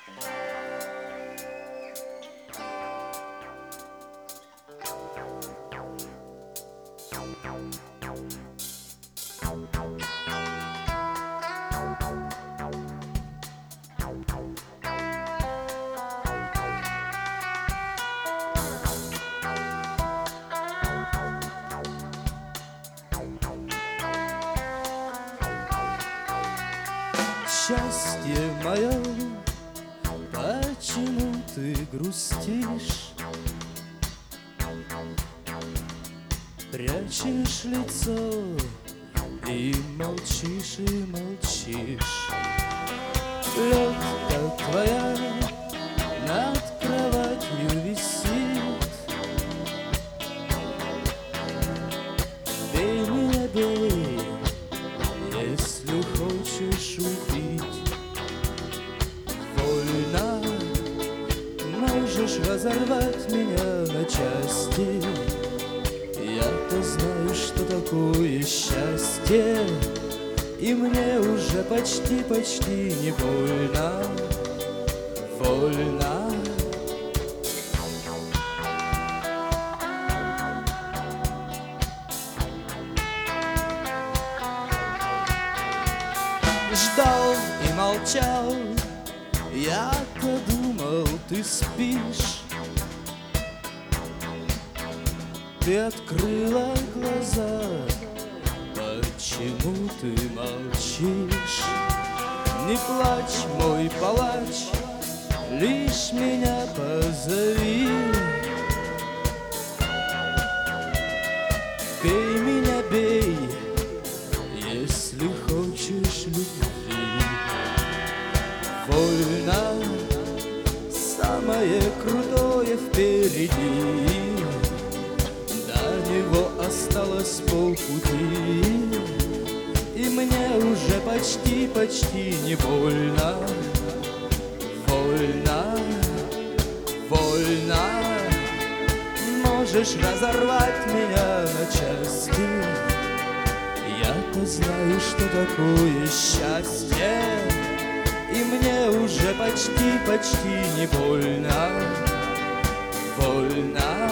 Счастье мое, почему ты грустишь? Прячешь лицо и молчишь, и молчишь. Лёгка твоя над кроватью висит. Бей меня, бей, если хочешь убить. Вольно можешь разорвать меня на части. Я-то знаю, что такое счастье, и мне уже почти не больно. Вольно. Ждал и молчал, я-то думал, ты спишь. Ты открыла глаза, почему ты молчишь? Не плачь, мой палач, лишь меня позови. Бей меня, бей, если хочешь любви. Вольно, самое крутое впереди. До него осталось полпути, и мне уже почти не больно. Вольно, вольно. Можешь разорвать меня на части. Я-то знаю, что такое счастье, и мне уже почти не больно. Вольно.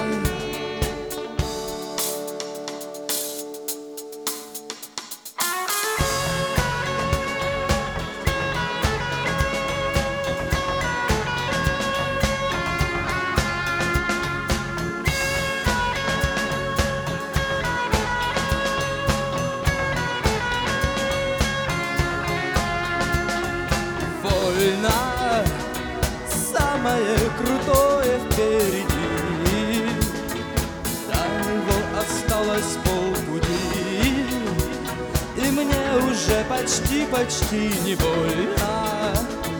Самое крутое впереди. До него осталось полпути, и мне уже почти не больно.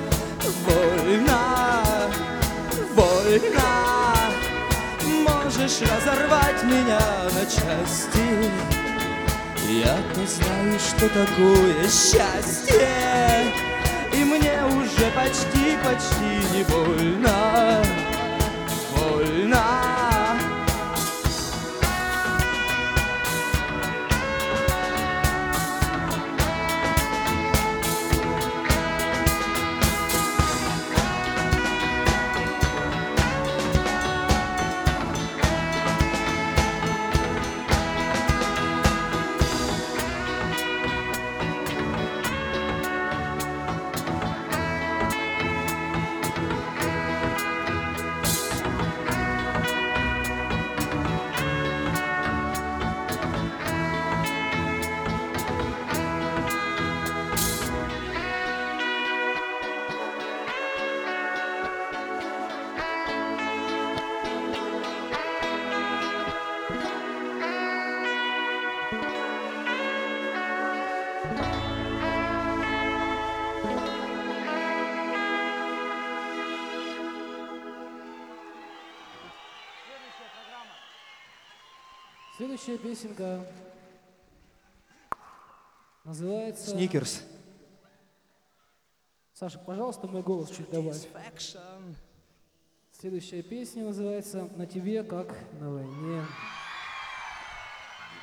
Вольно, вольно. Можешь разорвать меня на части. Я-то знаю, что такое счастье, и мне уже почти не больно. Вольно. Следующая песенка называется... Сникерс. Саша, пожалуйста, мой голос чуть добавь. Следующая песня называется «На тебе, как на войне».